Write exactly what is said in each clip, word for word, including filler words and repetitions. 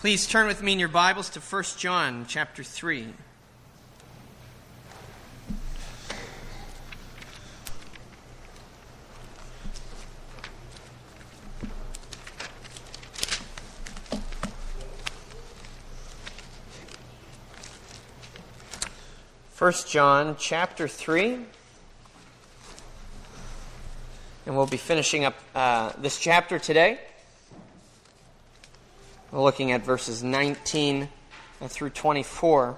Please turn with me in your Bibles to First John chapter three. First John chapter three. And we'll be finishing up uh, this chapter today. We're looking at verses nineteen through twenty-four.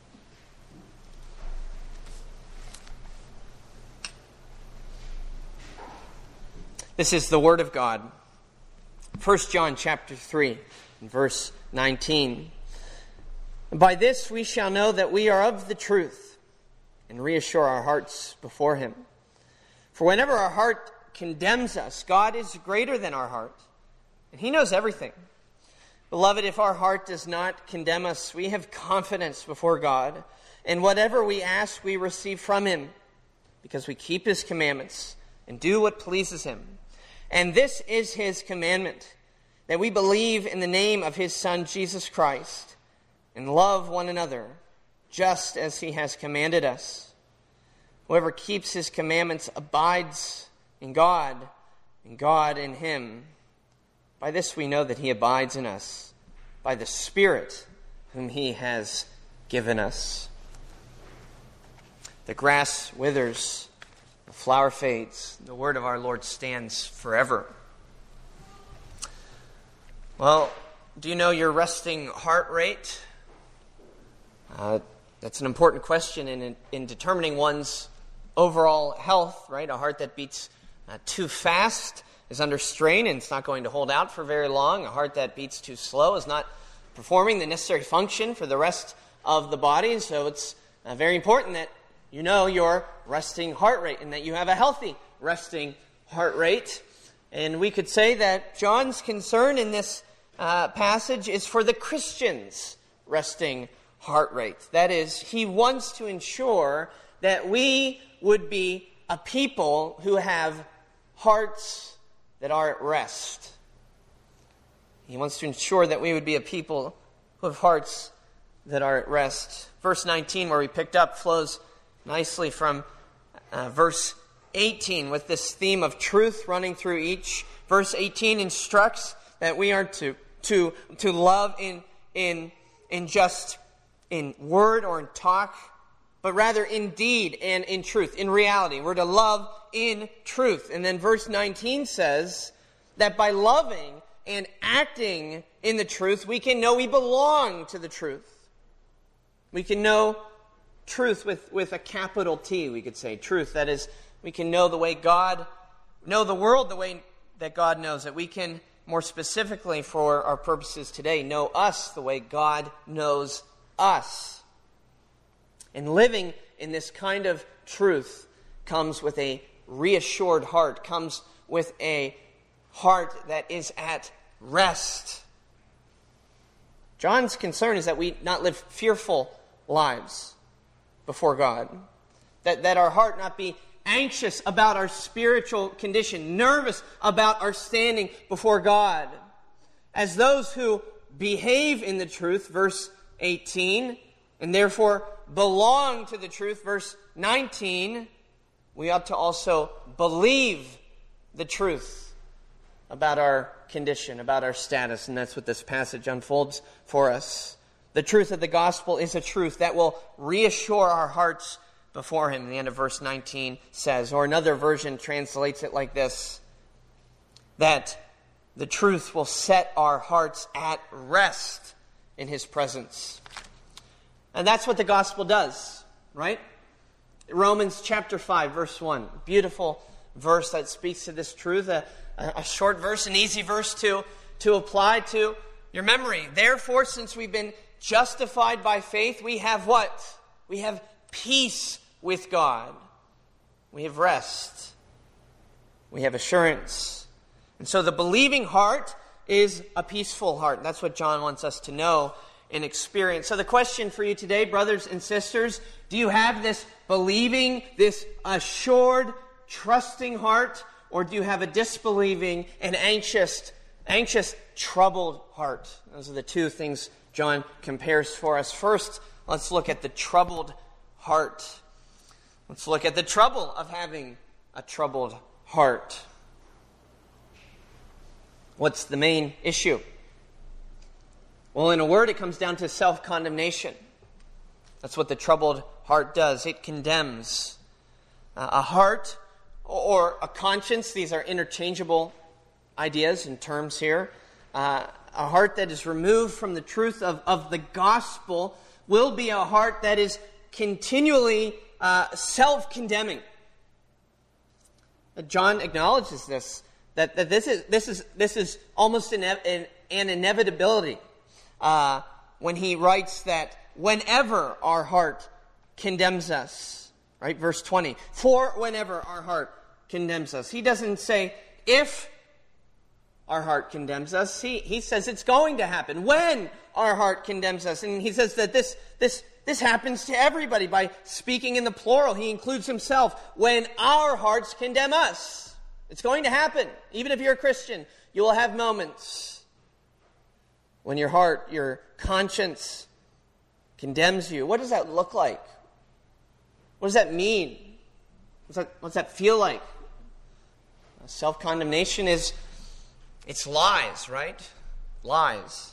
This is the Word of God. First John chapter three, verse nineteen. By this we shall know that we are of the truth, and reassure our hearts before Him. For whenever our heart condemns us, God is greater than our heart, and He knows everything. Beloved, if our heart does not condemn us, we have confidence before God, and whatever we ask, we receive from Him, because we keep His commandments and do what pleases Him. And this is His commandment, that we believe in the name of His Son, Jesus Christ, and love one another, just as He has commanded us. Whoever keeps His commandments abides in God, and God in him. By this we know that He abides in us, by the Spirit whom He has given us. The grass withers, the flower fades, the word of our Lord stands forever. Well, do you know your resting heart rate? Uh, that's an important question in, in determining one's overall health, right? A heart that beats uh, too fast is under strain and it's not going to hold out for very long. A heart that beats too slow is not performing the necessary function for the rest of the body. So it's uh, very important that you know your resting heart rate and that you have a healthy resting heart rate. And we could say that John's concern in this uh, passage is for the Christian's resting heart rate. That is, he wants to ensure that we would be a people who have hearts that are at rest. He wants to ensure that we would be a people who have hearts that are at rest. Verse nineteen, where we picked up, flows nicely from uh, verse eighteen, with this theme of truth running through each. Verse eighteen instructs that we are to to to love in in in just in word or in talk, but rather in deed and in truth, in reality. We're to love in truth. And then verse nineteen says that by loving and acting in the truth, we can know we belong to the truth. We can know truth with, with a capital T, we could say. Truth, that is, we can know the way God, know the world the way that God knows it. We can, more specifically for our purposes today, know us the way God knows us. And living in this kind of truth comes with a reassured heart, comes with a heart that is at rest. John's concern is that we not live fearful lives before God, that, that our heart not be anxious about our spiritual condition, nervous about our standing before God. As those who behave in the truth, verse eighteen, and therefore belong to the truth, verse nineteen, we ought to also believe the truth about our condition, about our status, and that's what this passage unfolds for us. The truth of the gospel is a truth that will reassure our hearts before Him, the end of verse nineteen says. Or another version translates it like this, that the truth will set our hearts at rest in His presence. And that's what the gospel does, right? Romans chapter five, verse one. Beautiful verse that speaks to this truth. A, a short verse, an easy verse to, to apply to your memory. Therefore, since we've been justified by faith, we have what? We have peace with God. We have rest. We have assurance. And so the believing heart is a peaceful heart. That's what John wants us to know and experience. So the question for you today, brothers and sisters, do you have this believing, this assured, trusting heart, or do you have a disbelieving and anxious, anxious troubled heart. Those are the two things John compares for us. First, let's look at the troubled heart. Let's look at the trouble of having a troubled heart. What's the main issue? Well, in a word, it comes down to self-condemnation. That's what the troubled heart does. It condemns. Uh, a heart or a conscience, these are interchangeable ideas and terms here. Uh, a heart that is removed from the truth of, of the gospel will be a heart that is continually uh, self-condemning. Uh, John acknowledges this, that, that this is this is this is almost an, an, an inevitability uh, when he writes that whenever our heart condemns us, right? Verse twenty, for whenever our heart condemns us. He doesn't say if our heart condemns us. He, he says it's going to happen when our heart condemns us. And he says that this, this, this happens to everybody by speaking in the plural. He includes himself. When our hearts condemn us. It's going to happen. Even if you're a Christian, you will have moments when your heart, your conscience condemns you. What does that look like? What does that mean? What's that, what's that feel like? Self-condemnation is, it's lies, right? Lies.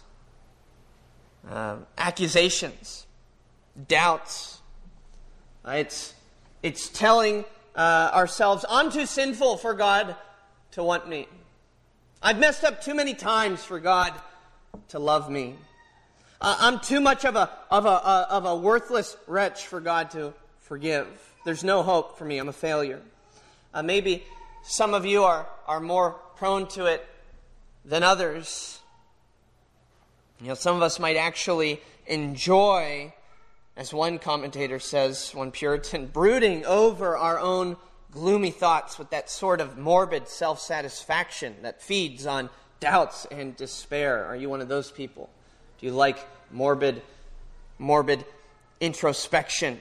Uh, accusations. Doubts. Uh, it's, it's telling uh, ourselves, I'm too sinful for God to want me. I've messed up too many times for God to love me. Uh, I'm too much of a, of, a, uh, of a worthless wretch for God to forgive. There's no hope for me. I'm a failure. Uh, maybe some of you are, are more prone to it than others. You know, some of us might actually enjoy, as one commentator says, one Puritan, brooding over our own gloomy thoughts with that sort of morbid self-satisfaction that feeds on doubts and despair. Are you one of those people? Do you like morbid, morbid introspection?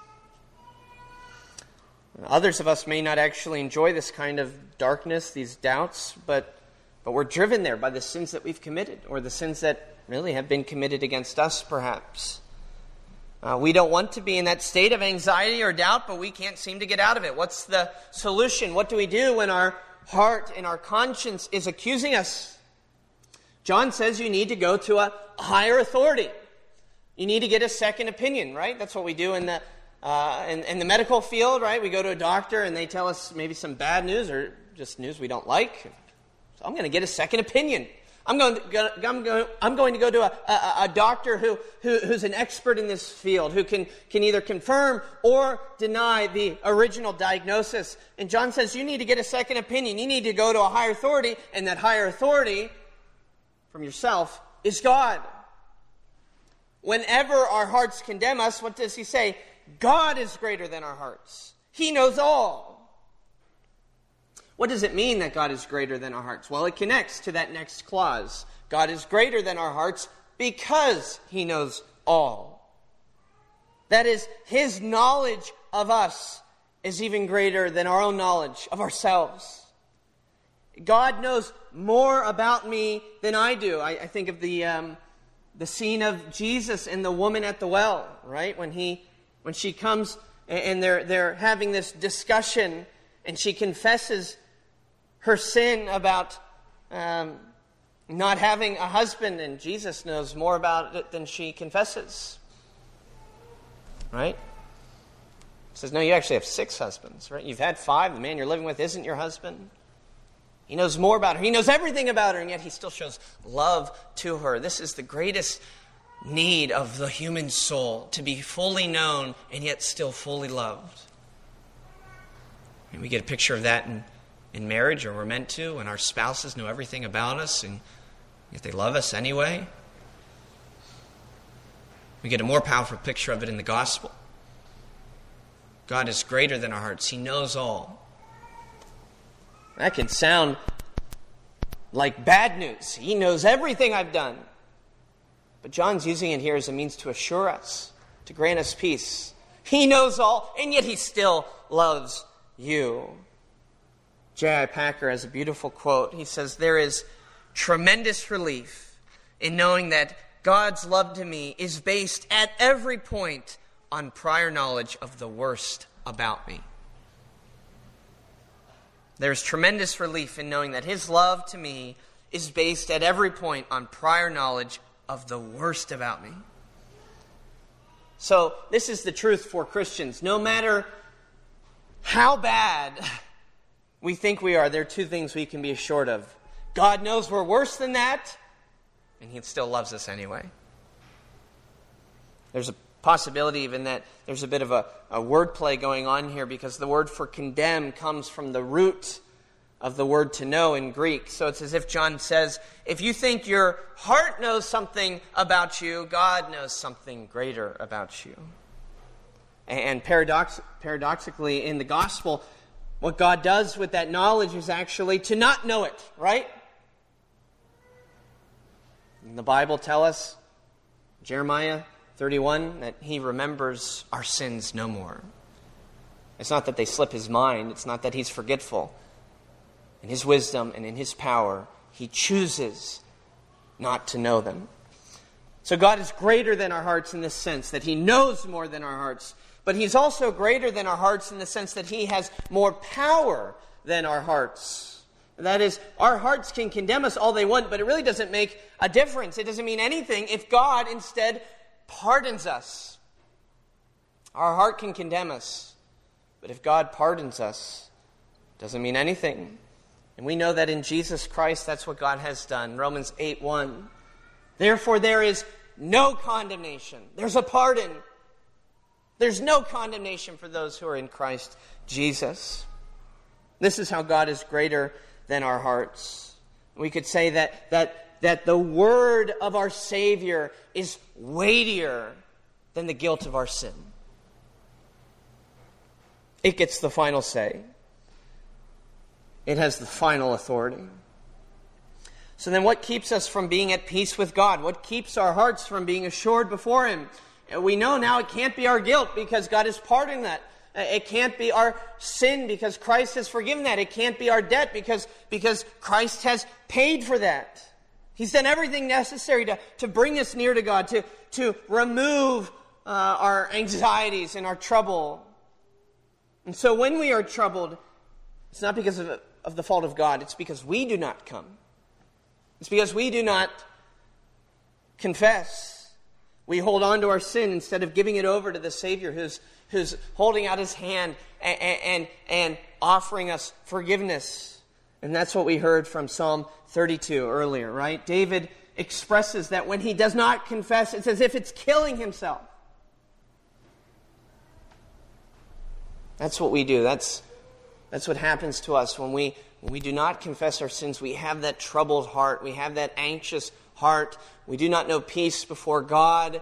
Others of us may not actually enjoy this kind of darkness, these doubts, but but we're driven there by the sins that we've committed, or the sins that really have been committed against us, perhaps. Uh, we don't want to be in that state of anxiety or doubt, but we can't seem to get out of it. What's the solution? What do we do when our heart and our conscience is accusing us? John says you need to go to a higher authority. You need to get a second opinion, right? That's what we do in the uh, in, in the medical field, right? We go to a doctor and they tell us maybe some bad news or just news we don't like. So I'm going to get a second opinion. I'm going to go, I'm going, I'm going to go to a, a, a doctor who, who who's an expert in this field, who can, can either confirm or deny the original diagnosis. And John says you need to get a second opinion. You need to go to a higher authority, and that higher authority from yourself is God. Whenever our hearts condemn us, what does he say? God is greater than our hearts. He knows all. What does it mean that God is greater than our hearts? Well, it connects to that next clause. God is greater than our hearts because he knows all. That is, his knowledge of us is even greater than our own knowledge of ourselves. God knows more about me than I do. I, I think of the um, the scene of Jesus and the woman at the well, right? When he when she comes and they're they're having this discussion, and she confesses her sin about um, not having a husband, and Jesus knows more about it than she confesses. Right? He says, no, you actually have six husbands, right? You've had five. The man you're living with isn't your husband. He knows more about her. He knows everything about her, and yet he still shows love to her. This is the greatest need of the human soul, to be fully known and yet still fully loved. And we get a picture of that in in marriage, or we're meant to, and our spouses know everything about us, and yet they love us anyway. We get a more powerful picture of it in the gospel. God is greater than our hearts. He knows all. That can sound like bad news. He knows everything I've done. But John's using it here as a means to assure us, to grant us peace. He knows all, and yet he still loves you. J I Packer has a beautiful quote. He says, there is tremendous relief in knowing that God's love to me is based at every point on prior knowledge of the worst about me. There's tremendous relief in knowing that his love to me is based at every point on prior knowledge of the worst about me. So this is the truth for Christians. No matter how bad we think we are, there are two things we can be assured of. God knows we're worse than that, and he still loves us anyway. There's a possibility even that there's a bit of a, a wordplay going on here, because the word for condemn comes from the root of the word to know in Greek. So it's as if John says, if you think your heart knows something about you, God knows something greater about you. And paradox- paradoxically, in the gospel, what God does with that knowledge is actually to not know it, right? And the Bible tells us, Jeremiah thirty-one, that he remembers our sins no more. It's not that they slip his mind. It's not that he's forgetful. In his wisdom and in his power, he chooses not to know them. So God is greater than our hearts in this sense, that he knows more than our hearts. But he's also greater than our hearts in the sense that he has more power than our hearts. That is, our hearts can condemn us all they want, but it really doesn't make a difference. It doesn't mean anything if God instead pardons us. Our heart can condemn us, but if God pardons us, it doesn't mean anything. And we know that in Jesus Christ, that's what God has done. Romans eight one. Therefore, there is no condemnation. There's a pardon. There's no condemnation for those who are in Christ Jesus. This is how God is greater than our hearts. We could say that, that, that the word of our Savior is weightier than the guilt of our sin. It gets the final say. It has the final authority. So then what keeps us from being at peace with God? What keeps our hearts from being assured before him? And we know now it can't be our guilt because God is pardoning that. It can't be our sin because Christ has forgiven that. It can't be our debt because, because Christ has paid for that. He's done everything necessary to, to bring us near to God, to, to remove uh, our anxieties and our trouble. And so when we are troubled, it's not because of, of the fault of God. It's because we do not come. It's because we do not confess. We hold on to our sin instead of giving it over to the Savior who's, who's holding out his hand and, and, and offering us forgiveness. And that's what we heard from Psalm thirty-two earlier, right? David expresses that when he does not confess, it's as if it's killing himself. That's what we do. That's, that's what happens to us when we, when we do not confess our sins. We have that troubled heart. We have that anxious heart. We do not know peace before God.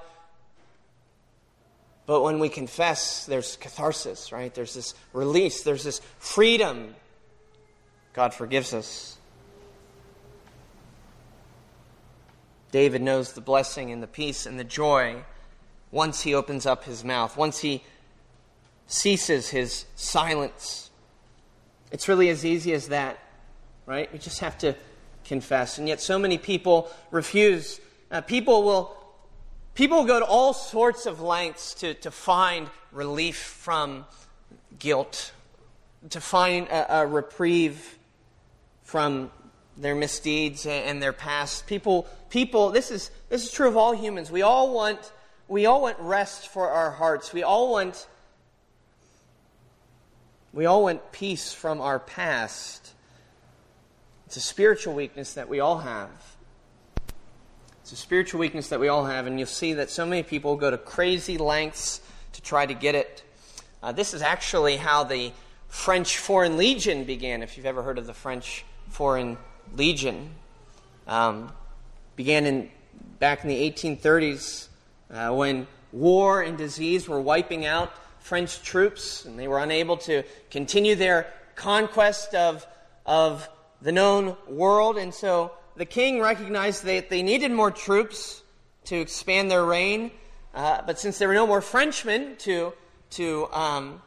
But when we confess, there's catharsis, right? There's this release. There's this freedom. God forgives us. David knows the blessing and the peace and the joy once he opens up his mouth, once he ceases his silence. It's really as easy as that, right? We just have to confess. And yet so many people refuse. Uh, people will people will go to all sorts of lengths to, to find relief from guilt, to find a, a reprieve from their misdeeds and their past. People, people. This is this is true of all humans. We all want we all want rest for our hearts. We all want we all want peace from our past. It's a spiritual weakness that we all have. It's a spiritual weakness that we all have, and you'll see that so many people go to crazy lengths to try to get it. Uh, this is actually how the French Foreign Legion began, if you've ever heard of the French Foreign Legion. Um, began in back in the eighteen thirties uh, when war and disease were wiping out French troops, and they were unable to continue their conquest of, of the known world, and so the king recognized that they needed more troops to expand their reign, uh, but since there were no more Frenchmen to to um,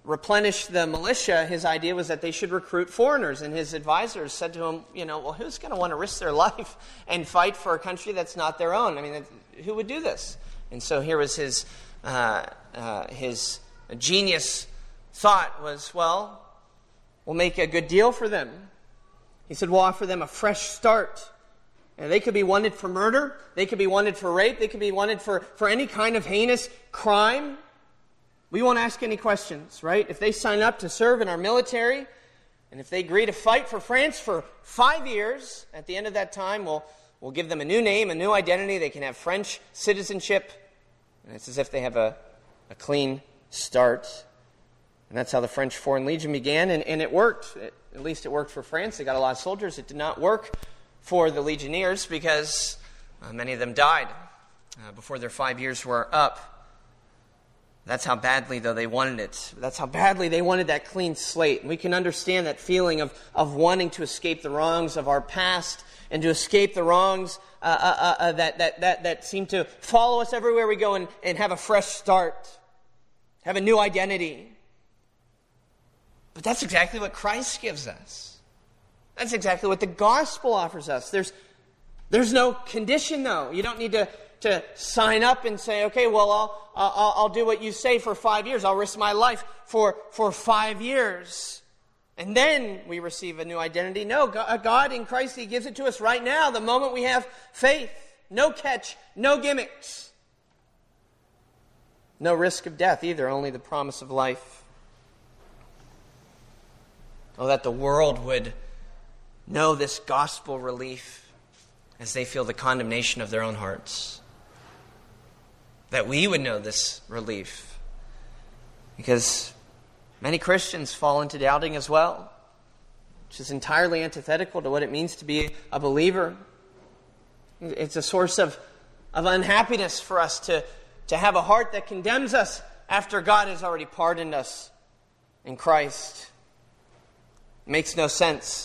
replenish the militia, his idea was that they should recruit foreigners. And his advisors said to him, you know, well, who's going to want to risk their life and fight for a country that's not their own? I mean, who would do this? And so here was his uh, uh, his genius thought was, well, we'll make a good deal for them. He said, we'll offer them a fresh start. And they could be wanted for murder. They could be wanted for rape. They could be wanted for, for any kind of heinous crime. We won't ask any questions, right? If they sign up to serve in our military, and if they agree to fight for France for five years, at the end of that time, we'll, we'll give them a new name, a new identity. They can have French citizenship. And it's as if they have a, a clean start. And that's how the French Foreign Legion began, and, and it worked. It, at least it worked for France. They got a lot of soldiers. It did not work for the legionnaires because uh, many of them died uh, before their five years were up. That's how badly, though, they wanted it. That's how badly they wanted that clean slate. And we can understand that feeling of, of wanting to escape the wrongs of our past and to escape the wrongs uh, uh, uh, that, that, that, that seem to follow us everywhere we go and, and have a fresh start, have a new identity. But that's exactly what Christ gives us. That's exactly what the gospel offers us. There's, there's no condition, though. You don't need to, to sign up and say, okay, well, I'll, I'll, I'll do what you say for five years. I'll risk my life for, for five years. And then we receive a new identity. No, God in Christ, He gives it to us right now, the moment we have faith. No catch, no gimmicks. No risk of death either, only the promise of life. Oh, that the world would know this gospel relief as they feel the condemnation of their own hearts. That we would know this relief. Because many Christians fall into doubting as well, which is entirely antithetical to what it means to be a believer. It's a source of, of unhappiness for us to, to have a heart that condemns us after God has already pardoned us in Christ. It makes no sense.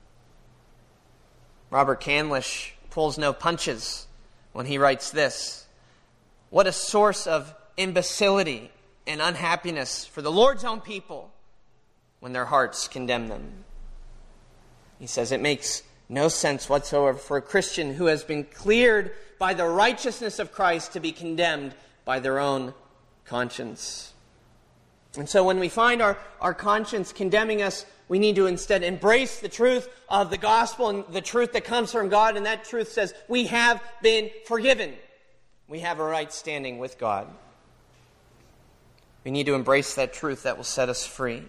Robert Candlish pulls no punches when he writes this. What a source of imbecility and unhappiness for the Lord's own people when their hearts condemn them. He says it makes no sense whatsoever for a Christian who has been cleared by the righteousness of Christ to be condemned by their own conscience. And so when we find our, our conscience condemning us, we need to instead embrace the truth of the gospel and the truth that comes from God. And that truth says we have been forgiven. We have a right standing with God. We need to embrace that truth that will set us free.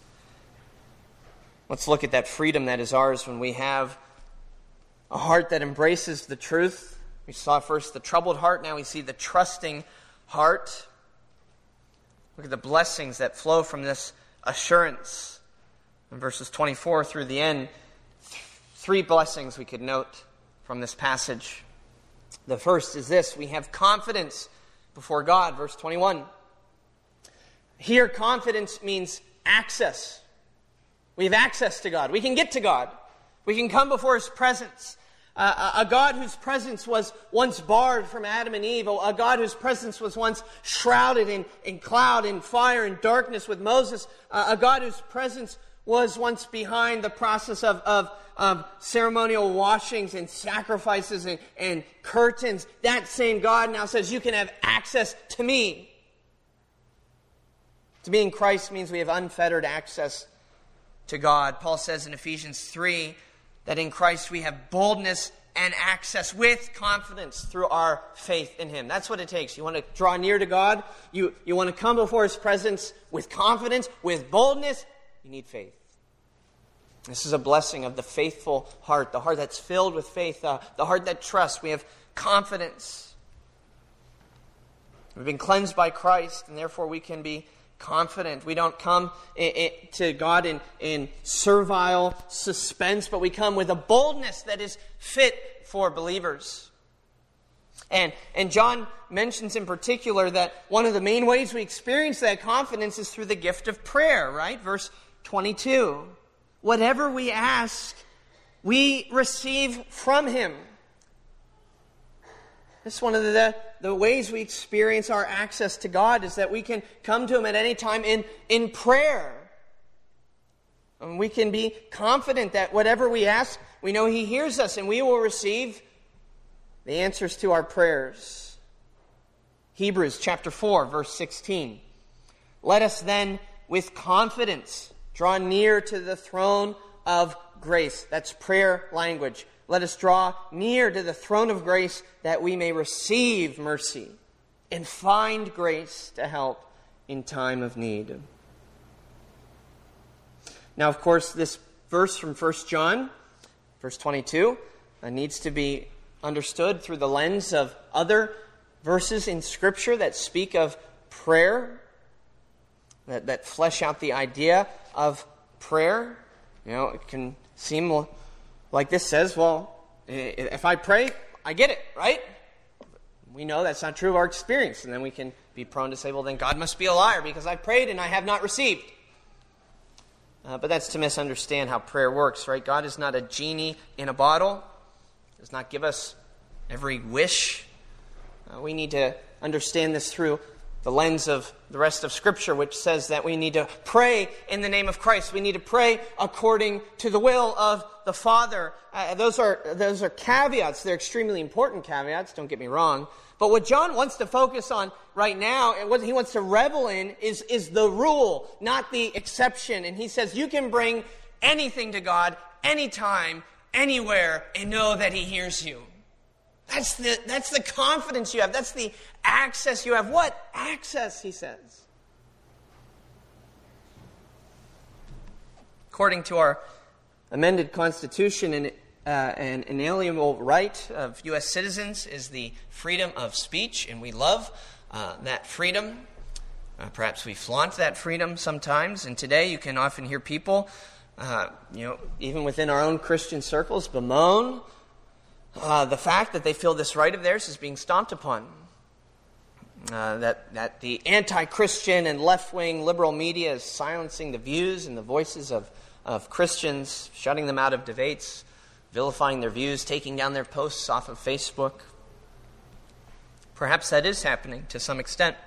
Let's look at that freedom that is ours when we have a heart that embraces the truth. We saw first the troubled heart. Now we see the trusting heart. Look at the blessings that flow from this assurance. In verses twenty-four through the end, three blessings we could note from this passage. The first is this: we have confidence before God, verse twenty-one. Here, confidence means access. We have access to God. We can get to God. We can come before His presence. Uh, a God whose presence was once barred from Adam and Eve. A God whose presence was once shrouded in, in cloud and fire and darkness with Moses. Uh, a God whose presence was once behind the process of, of, of ceremonial washings and sacrifices and, and curtains. That same God now says, you can have access to me. To be in Christ means we have unfettered access to God. Paul says in Ephesians three that in Christ we have boldness and access with confidence through our faith in Him. That's what it takes. You want to draw near to God? You, you want to come before His presence with confidence, with boldness? You need faith. This is a blessing of the faithful heart, the heart that's filled with faith, uh, the heart that trusts. We have confidence. We've been cleansed by Christ, and therefore we can be confident. We don't come in, in, to God in, in servile suspense, but we come with a boldness that is fit for believers. And, and John mentions in particular that one of the main ways we experience that confidence is through the gift of prayer, right? Verse twenty-two. Whatever we ask, we receive from Him. This is one of the, the ways we experience our access to God, is that we can come to Him at any time in, in prayer. And we can be confident that whatever we ask, we know He hears us, and we will receive the answers to our prayers. Hebrews chapter four, verse sixteen. Let us then with confidence draw near to the throne of grace. That's prayer language. Let us draw near to the throne of grace that we may receive mercy and find grace to help in time of need. Now, of course, this verse from First John, verse twenty-two, uh, needs to be understood through the lens of other verses in Scripture that speak of prayer, that, that flesh out the idea of prayer. You know, it can seem like this says, well, if I pray, I get it, right? We know that's not true of our experience, and then we can be prone to say, well, then God must be a liar because I prayed and I have not received. Uh, but that's to misunderstand how prayer works, right? God is not a genie in a bottle. He does not give us every wish. Uh, we need to understand this through the lens of the rest of Scripture, which says that we need to pray in the name of Christ. We need to pray according to the will of the Father. Uh, those are those are caveats. They're extremely important caveats, don't get me wrong. But what John wants to focus on right now, and what he wants to revel in, is, is the rule, not the exception. And he says you can bring anything to God, anytime, anywhere, and know that He hears you. That's the, that's the confidence you have. That's the access you have. What access, he says? According to our amended Constitution, an, uh, an inalienable right of U S citizens is the freedom of speech, and we love uh, that freedom. Uh, perhaps we flaunt that freedom sometimes, and today you can often hear people, uh, you know, even within our own Christian circles, bemoan Uh, the fact that they feel this right of theirs is being stomped upon. Uh, that, that the anti-Christian and left-wing liberal media is silencing the views and the voices of, of Christians, shutting them out of debates, vilifying their views, taking down their posts off of Facebook. Perhaps that is happening to some extent.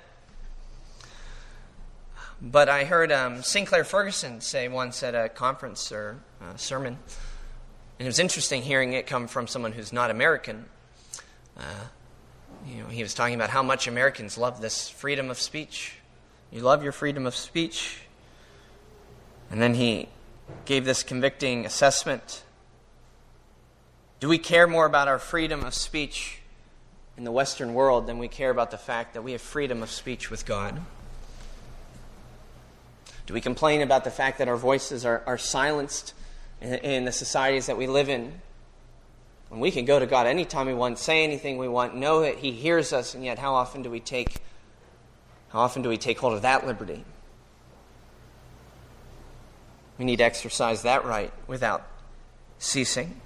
But I heard um, Sinclair Ferguson say once at a conference or a sermon, and it was interesting hearing it come from someone who's not American. Uh, you know, he was talking about how much Americans love this freedom of speech. You love your freedom of speech. And then he gave this convicting assessment. Do we care more about our freedom of speech in the Western world than we care about the fact that we have freedom of speech with God? Do we complain about the fact that our voices are, are silenced in, in the societies that we live in? When we can go to God anytime we want, say anything we want, know that He hears us, and yet how often do we take how often do we take hold of that liberty? We need to exercise that right without ceasing.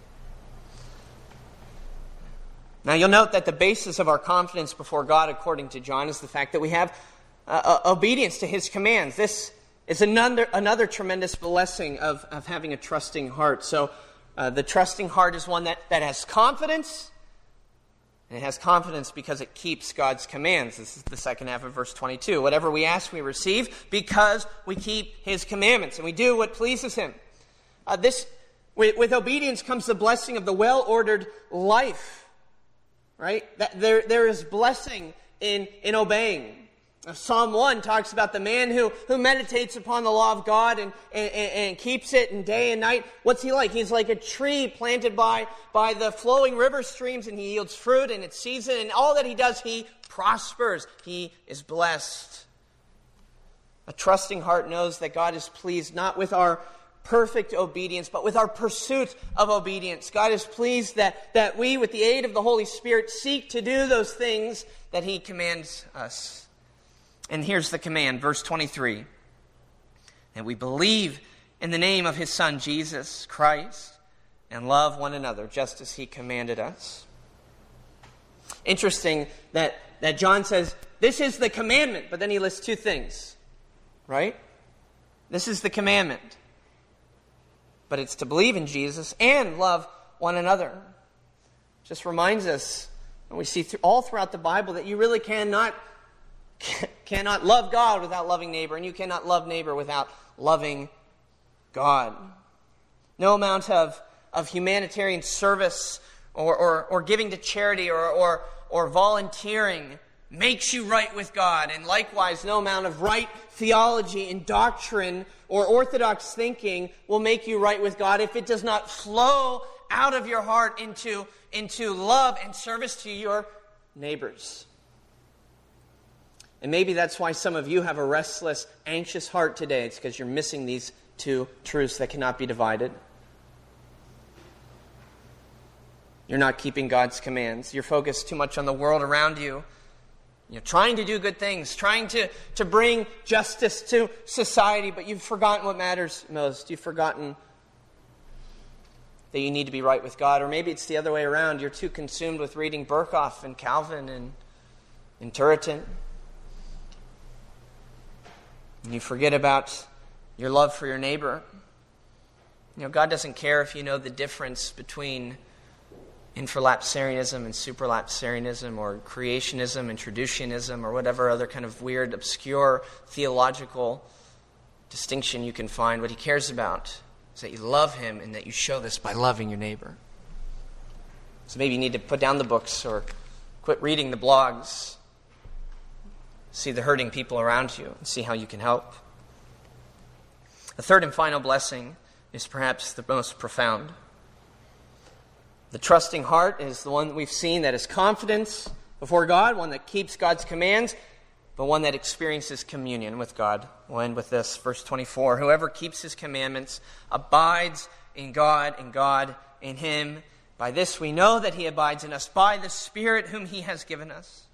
Now you'll note that the basis of our confidence before God, according to John, is the fact that we have uh, uh, obedience to His commands. This is another, another tremendous blessing of, of having a trusting heart. So uh, the trusting heart is one that, that has confidence, and it has confidence because it keeps God's commands. This is the second half of verse twenty-two. Whatever we ask, we receive because we keep His commandments, and we do what pleases Him. Uh, this, with, with obedience comes the blessing of the well-ordered life. Right? That there, there is blessing in, in obeying. Psalm one talks about the man who, who meditates upon the law of God and, and, and keeps it in day and night. What's he like? He's like a tree planted by, by the flowing river streams, and he yields fruit in its season. And all that he does, he prospers. He is blessed. A trusting heart knows that God is pleased not with our perfect obedience, but with our pursuit of obedience. God is pleased that, that we, with the aid of the Holy Spirit, seek to do those things that He commands us. And here's the command, verse twenty-three, that we believe in the name of His Son, Jesus Christ, and love one another, just as He commanded us. Interesting that, that John says, this is the commandment, but then he lists two things, right? This is the commandment. But it's to believe in Jesus and love one another. Just reminds us And we see th- all throughout the Bible that you really cannot, cannot love God without loving neighbor, and you cannot love neighbor without loving God. No amount of, of humanitarian service or, or, or giving to charity or, or, or volunteering makes you right with God. And likewise, no amount of right theology and doctrine or orthodox thinking will make you right with God if it does not flow out of your heart into, into love and service to your neighbors. And maybe that's why some of you have a restless, anxious heart today. It's because you're missing these two truths that cannot be divided. You're not keeping God's commands. You're focused too much on the world around you. You're trying to do good things, trying to, to bring justice to society, but you've forgotten what matters most. You've forgotten that you need to be right with God. Or maybe it's the other way around. You're too consumed with reading Berkhoff and Calvin and, and Turretin. And you forget about your love for your neighbor. You know, God doesn't care if you know the difference between infralapsarianism and supralapsarianism, or creationism and traducianism, or whatever other kind of weird, obscure theological distinction you can find. What he cares about is that you love him and that you show this by loving your neighbor. So maybe you need to put down the books or quit reading the blogs. See the hurting people around you and see how you can help. The third and final blessing is perhaps the most profound. The trusting heart is the one that we've seen that is confidence before God, one that keeps God's commands, but one that experiences communion with God. We'll end with this, verse twenty-four. Whoever keeps his commandments abides in God, and God in him. By this we know that he abides in us, by the Spirit whom he has given us.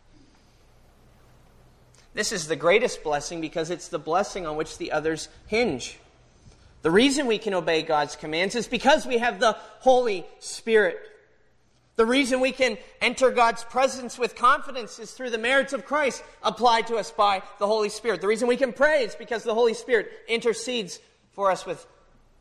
This is the greatest blessing because it's the blessing on which the others hinge. The reason we can obey God's commands is because we have the Holy Spirit. The reason we can enter God's presence with confidence is through the merits of Christ applied to us by the Holy Spirit. The reason we can pray is because the Holy Spirit intercedes for us with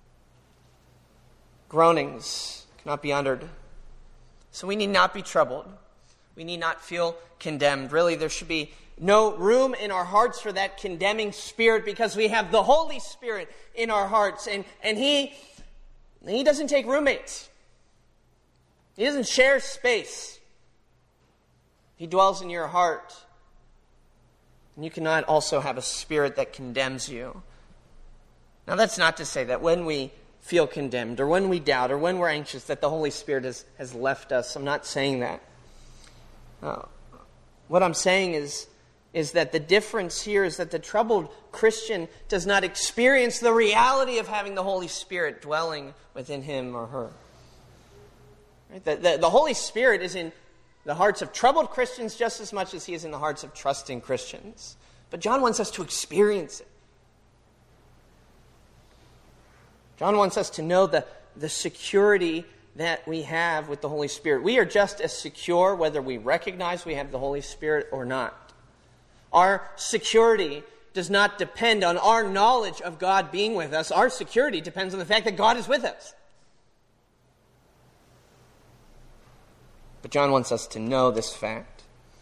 groanings cannot be uttered. So we need not be troubled. We need not feel condemned. Really, there should be no room in our hearts for that condemning spirit because we have the Holy Spirit in our hearts. And, and he, he doesn't take roommates. He doesn't share space. He dwells in your heart. And you cannot also have a spirit that condemns you. Now that's not to say that when we feel condemned or when we doubt or when we're anxious that the Holy Spirit has, has left us. I'm not saying that. Uh, what I'm saying is is that the difference here is that the troubled Christian does not experience the reality of having the Holy Spirit dwelling within him or her. Right? The, the, the Holy Spirit is in the hearts of troubled Christians just as much as he is in the hearts of trusting Christians. But John wants us to experience it. John wants us to know the, the security that we have with the Holy Spirit. We are just as secure whether we recognize we have the Holy Spirit or not. Our security does not depend on our knowledge of God being with us. Our security depends on the fact that God is with us. But John wants us to know this fact.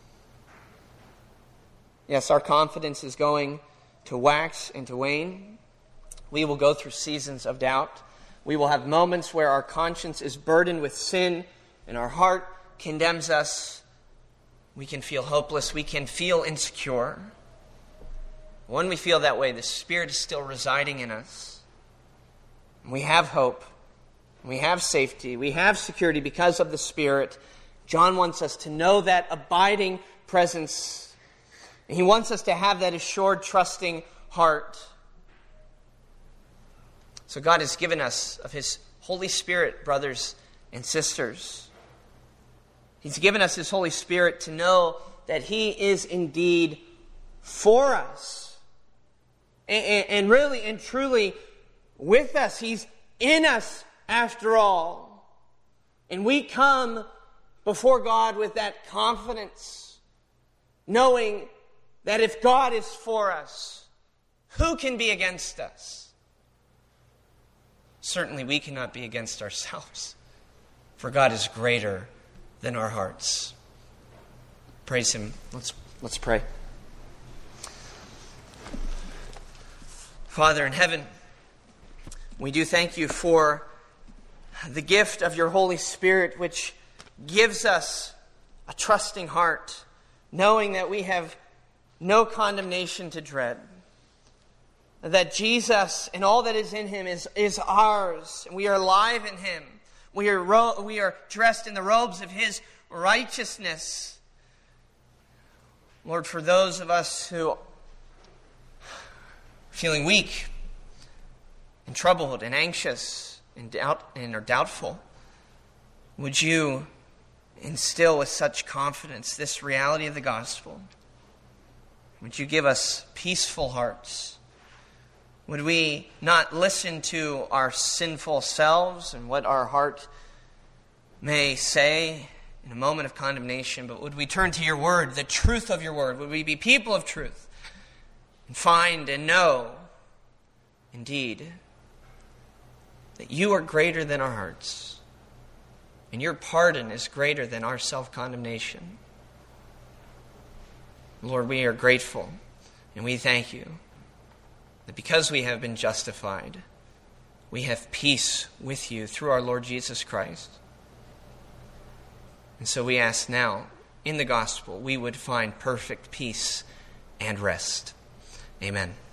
Yes, our confidence is going to wax and to wane. We will go through seasons of doubt. We will have moments where our conscience is burdened with sin and our heart condemns us. We can feel hopeless. We can feel insecure. When we feel that way, the Spirit is still residing in us. We have hope. We have safety. We have security because of the Spirit. John wants us to know that abiding presence. He wants us to have that assured, trusting heart. So God has given us of His Holy Spirit, brothers and sisters. He's given us His Holy Spirit to know that He is indeed for us. And, and really and truly with us. He's in us after all. And we come before God with that confidence, knowing that if God is for us, who can be against us? Certainly we cannot be against ourselves, for God is greater than our hearts. praise him. Let's, let's pray. Father in heaven, we do thank you for the gift of your Holy Spirit, which gives us a trusting heart, knowing that we have no condemnation to dread, that Jesus and all that is in him is, is ours, and we are alive in him. We are, ro- we are dressed in the robes of his righteousness. Lord, for those of us who are feeling weak and troubled and anxious and doubt and are doubtful, would you instill with such confidence this reality of the gospel? Would you give us peaceful hearts? Would we not listen to our sinful selves and what our heart may say in a moment of condemnation, but would we turn to your word, the truth of your word? Would we be people of truth and find and know, indeed, that you are greater than our hearts, and your pardon is greater than our self-condemnation. Lord, we are grateful, and we thank you that because we have been justified, we have peace with you through our Lord Jesus Christ. And so we ask now, in the gospel, we would find perfect peace and rest. Amen.